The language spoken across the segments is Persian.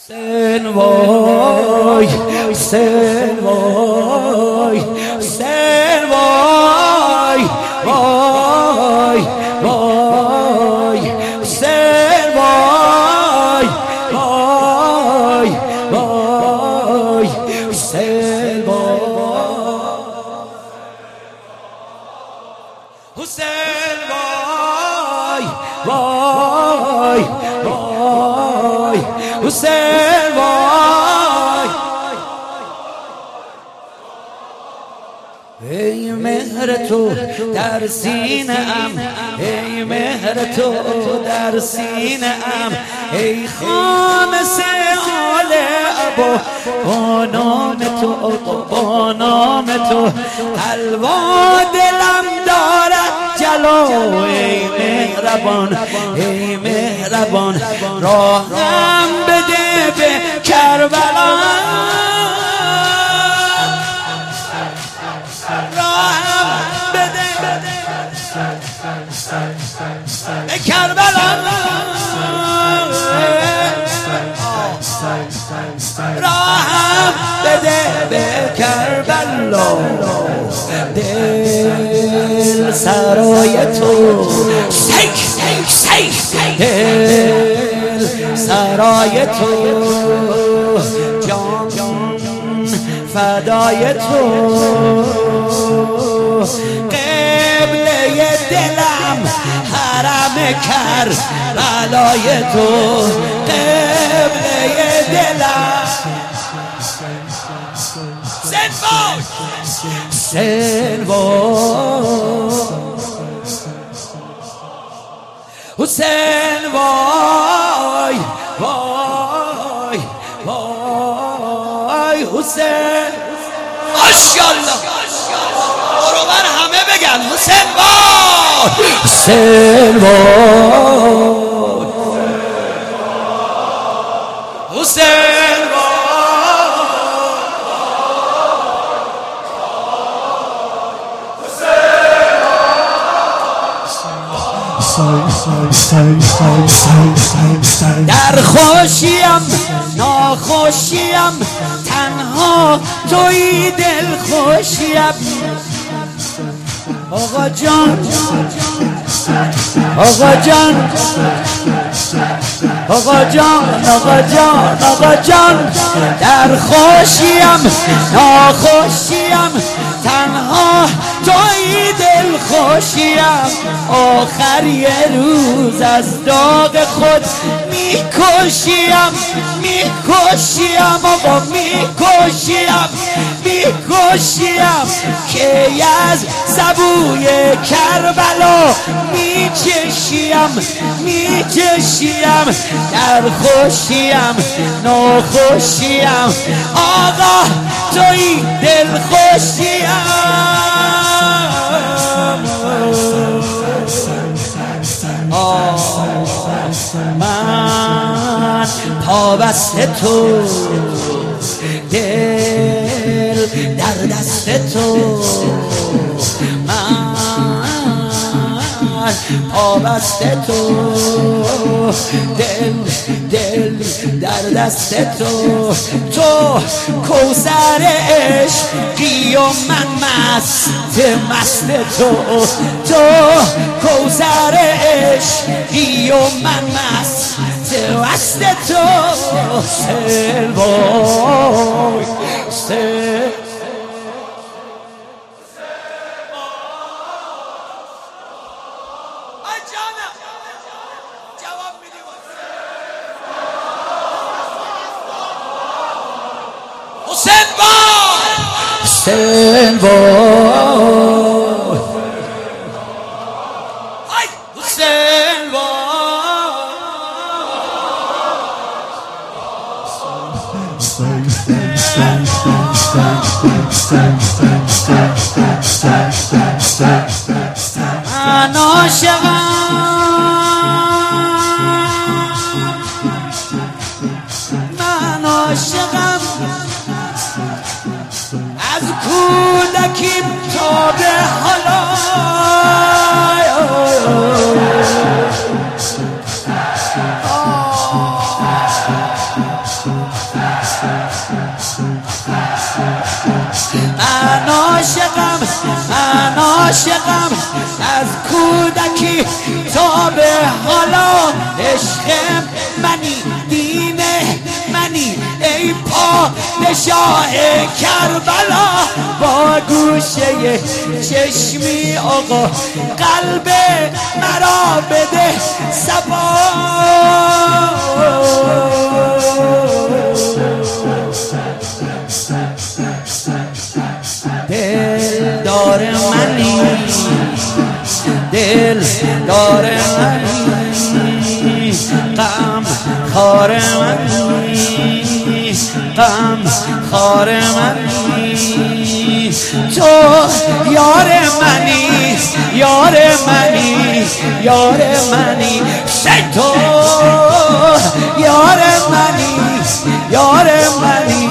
حسین وای حسین وای حسین وای وای وای حسین وای وای وای حسین وای حسین وای وای وای حسین وای ای مهر تو در سینه ام ای مهر تو در سینه ام ای خامس آل ابا با نام تو با نام تو حلوا دلم دارد جلو ای مهربان ای مهربان راهم بده به کربلا راهم بده به کربلا راهم بده به کربلا دل سرای تو دل سرای تو جان فدای تو قبله دلم حرم کربلای تو قبله دلم حسین وای حسین وای وای وای حسین ماشاءالله برو من همه بگن حسین وای حسین وای حسین در خوشیم ناخوشیم تنها توی دل خوشیم آقا جان آقا جان آقا جان آقا جان آقا جان در خوشیم ناخوشیم تنها توی دل خوشیم آخر یه روز از داغ خود میکشیم میکشیم آقا میکشیم میکشیم که از سبوی کربلا میچشیم میچشیم در خوشیم ناخوشیم آقا توی دل خوشیم من پابست تو دل در دست تو من پابست تو دل در دست تو تو کوثر عشقی و من مست تو تو کوثر عشقی و من مست تو حسین وای حسین حسین وای حسین من عاشقم من عاشقم از کودکیم تا به حالا من عاشقم از کودکی تا به حالا. عشق منی دین منی ای پادشاه کربلا. با گوشه چشمی آقا قلب مرا بده صبا. دلدار منی دلدار منی غم خار منی غم خار منی. تو یار منی یار منی یار منی. تو یار منی یار منی.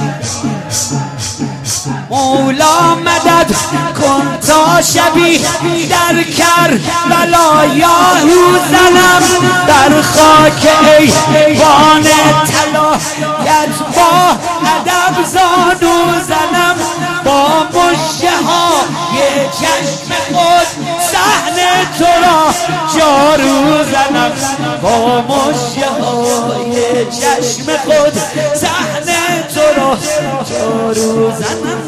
مولا مدد کن تا شبی در کربلا یاهو زنم در خاک ایوان طلایت با ادب زانو زنم. با مژه های چشم خود صحن تو را جارو زنم. با مژه های چشم خود صحن تو را جارو زنم.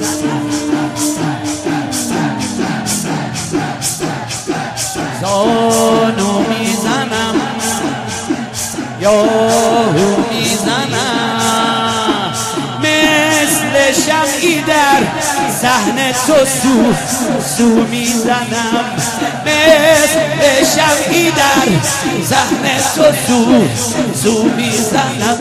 زانو میزنم یاهو میزنم مثل شمعی در صحن تو سو میزنم. مثل شمعی در صحن تو سو میزنم.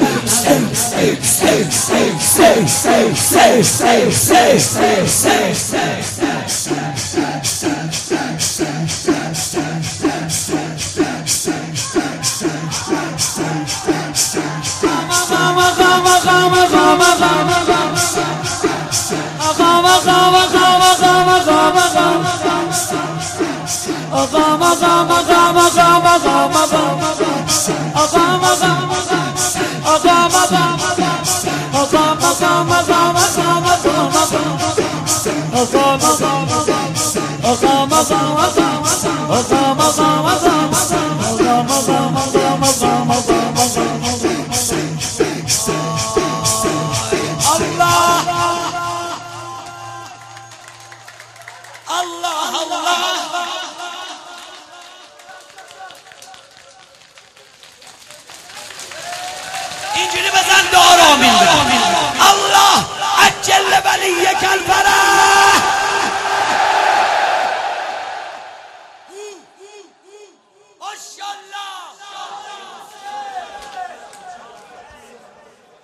اینجوری بزن دارا میده.